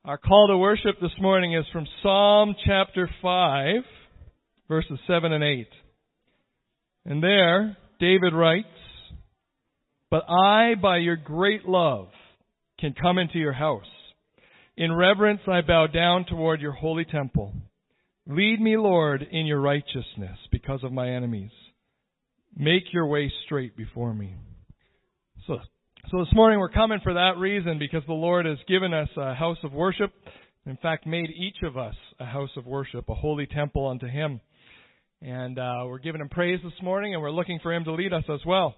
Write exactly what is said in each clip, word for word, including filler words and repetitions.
Our call to worship this morning is from Psalm chapter five, verses seven and eight. And there, David writes, "But I, by your great love, can come into your house. In reverence I bow down toward your holy temple. Lead me, Lord, in your righteousness because of my enemies. Make your way straight before me." So, so this morning we're coming for that reason, because the Lord has given us a house of worship. In fact, made each of us a house of worship, a holy temple unto Him. And uh, we're giving Him praise this morning, and we're looking for Him to lead us as well.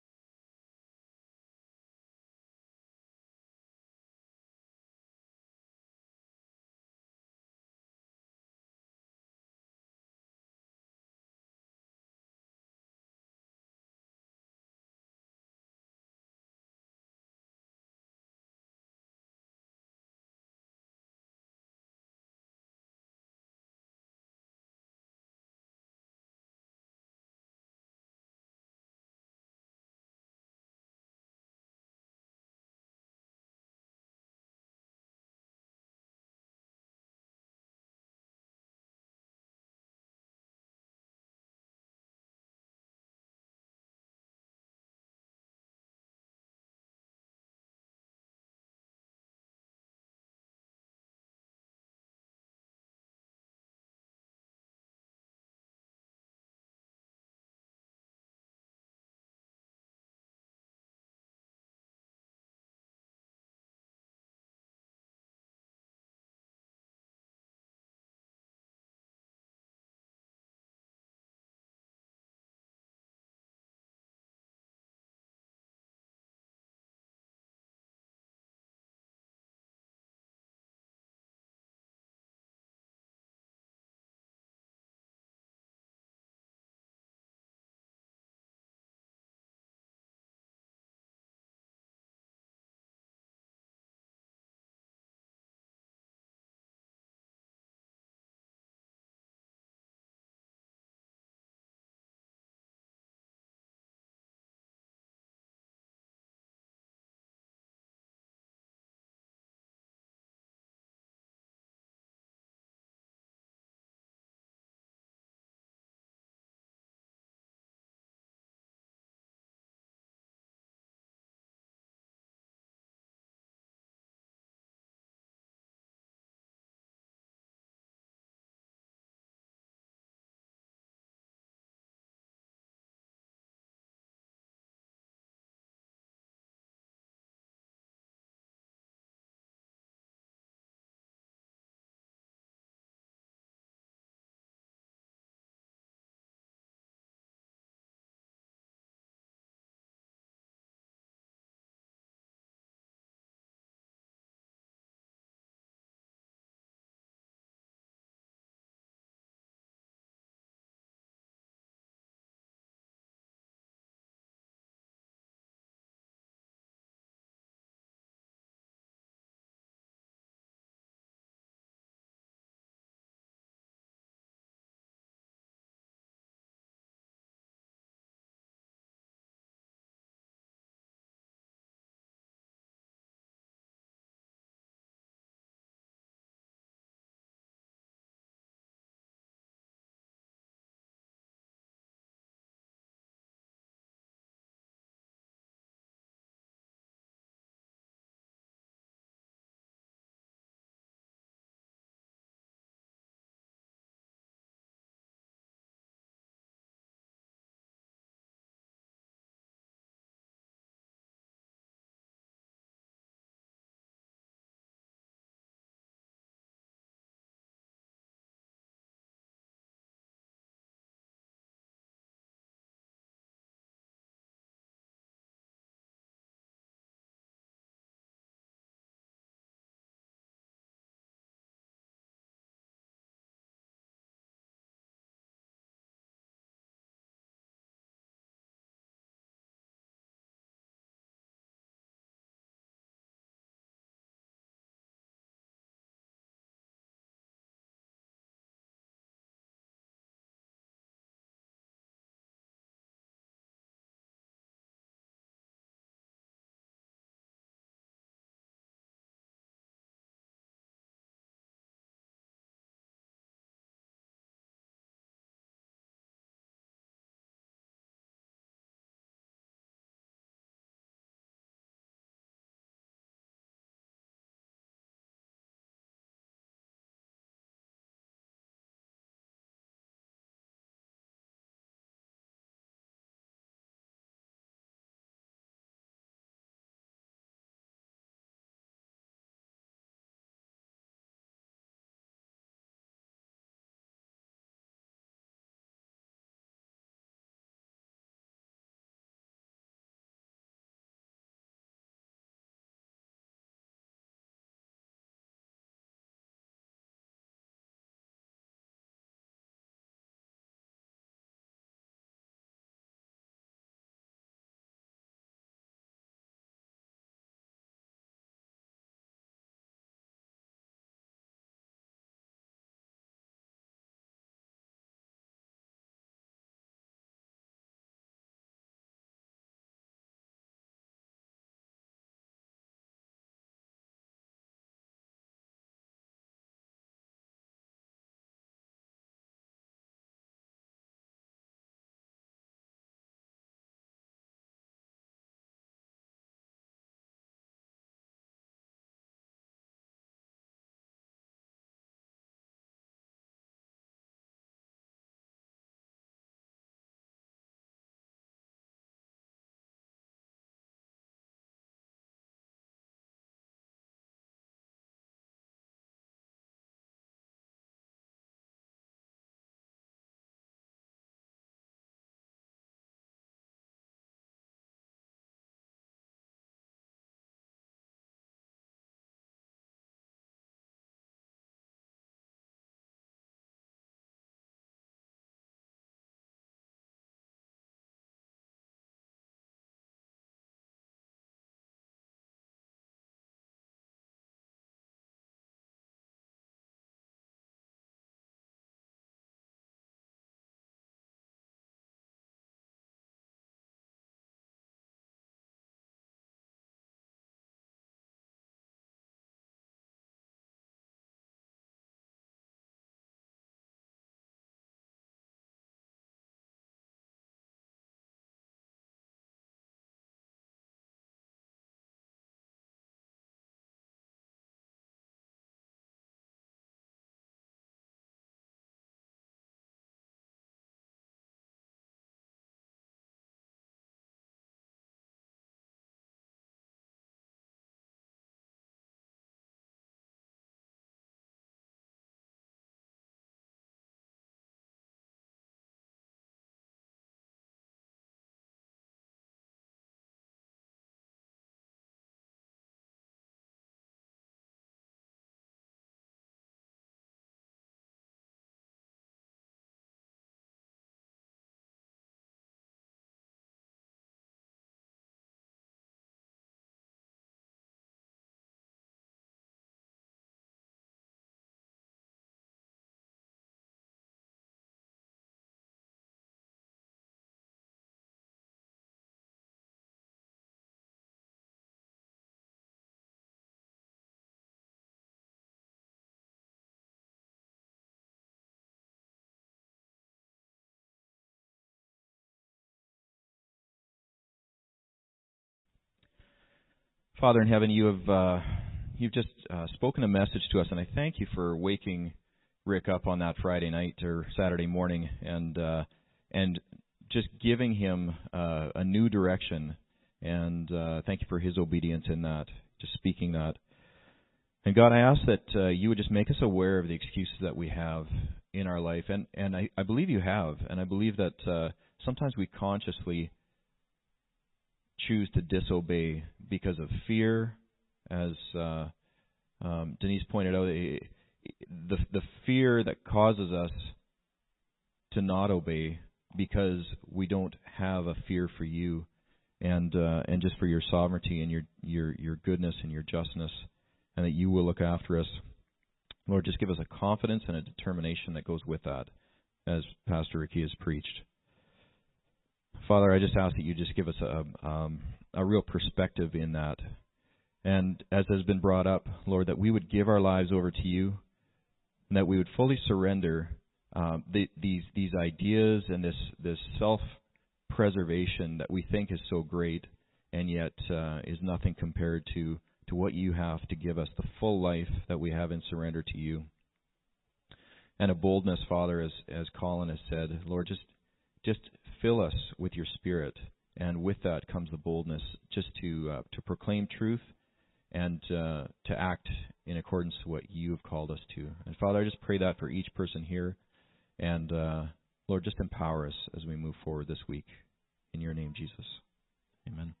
Father in heaven, you have uh, you've just uh, spoken a message to us, and I thank you for waking Rick up on that Friday night or Saturday morning, and uh, and just giving him uh, a new direction. And uh, thank you for his obedience in that, just speaking that. And God, I ask that uh, you would just make us aware of the excuses that we have in our life, and and I, I believe you have, and I believe that uh, sometimes we consciously choose to disobey because of fear, as uh, um, Denise pointed out, the the fear that causes us to not obey because we don't have a fear for you, and uh, and just for your sovereignty and your your your goodness and your justness, and that you will look after us. Lord, just give us a confidence and a determination that goes with that, as Pastor Ricky has preached. Father, I just ask that you just give us a um, a real perspective in that. And as has been brought up, Lord, that we would give our lives over to you, and that we would fully surrender um, the, these these ideas and this, this self-preservation that we think is so great, and yet uh, is nothing compared to, to what you have to give us, the full life that we have in surrender to you. And a boldness, Father, as, as Colin has said, Lord, just just fill us with your Spirit, and with that comes the boldness just to uh, to proclaim truth and uh, to act in accordance to what you have called us to. And Father, I just pray that for each person here, and uh, Lord, just empower us as we move forward this week. In your name, Jesus. Amen.